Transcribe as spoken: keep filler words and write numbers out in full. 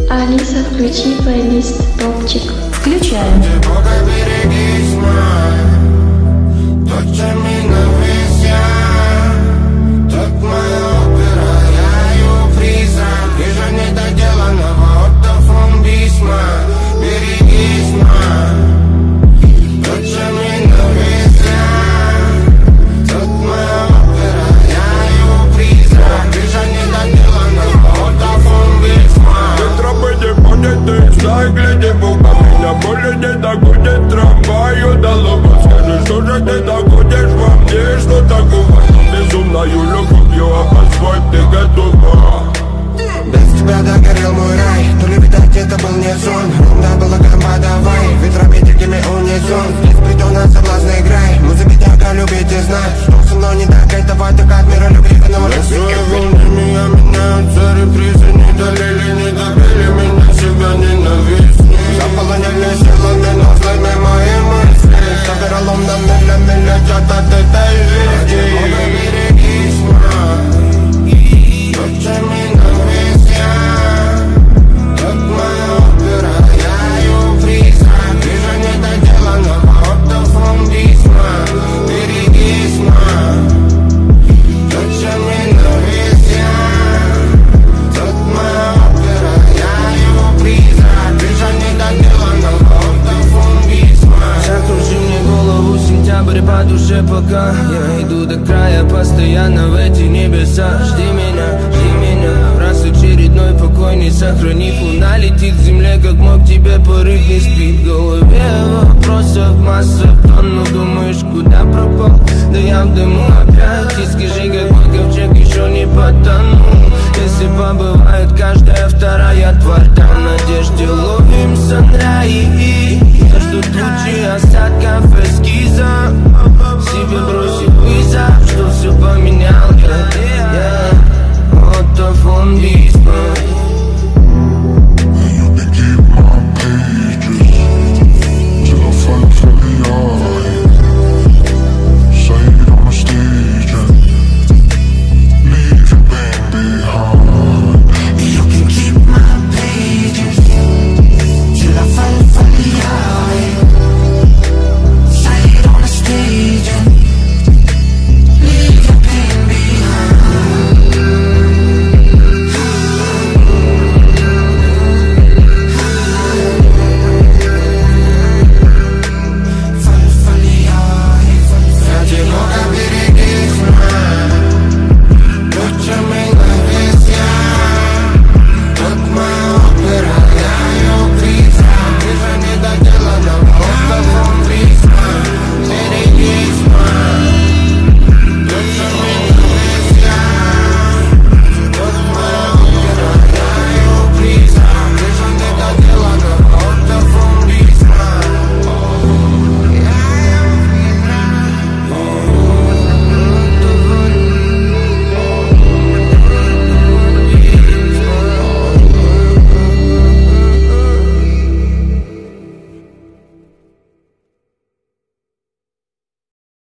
Алиса, включи плейлист «Топчик». Включаем. Гляди в угол, меня более не догонит трамваю до лба. Скажи, что же ты доходишь во мне, что такого? Безумною любовью об асфальт ты готова. Без тебя догорел мой рай, то ли видать это был не сон. Румда была гамба, давай, ветрами дикими унесен. Здесь придёт соблазн играй, музыка тяга любить и знать. Что со мной не так, этого так от мира любви к нам. Свои волны меня меняются, репризы не долили, не добили меня, себя ненавистни. Заполонили силами, но злыми мои мысли. Совероломными лями летят от этой жизни. Берегись, мать, ночами навесья. Как моя опера, я ее призрак. Вижу недоделанного ортофон письма. Берегись, мать, ночами навесья. Как моя опера, я ее призрак. Вижу недоделанного ортофон письма. Закружи мне голову, сентябрь по душе пока. Я иду до края, постоянно в эти небеса. Жди меня, жди меня. Раз очередной покой не сохранив, луна летит к земле, как мог тебе порыв не спит. В голове вопросов масса, тонну, думаешь, куда пропал? Да я в дыму опять, и скажи, как мой ковчег еще не потонул. Если побывает каждая вторая тварь, там в надежде ловим санраи. Ждут лучи осадков эскиза, себе бросив вызов, что все поменял я. Ортофон бис.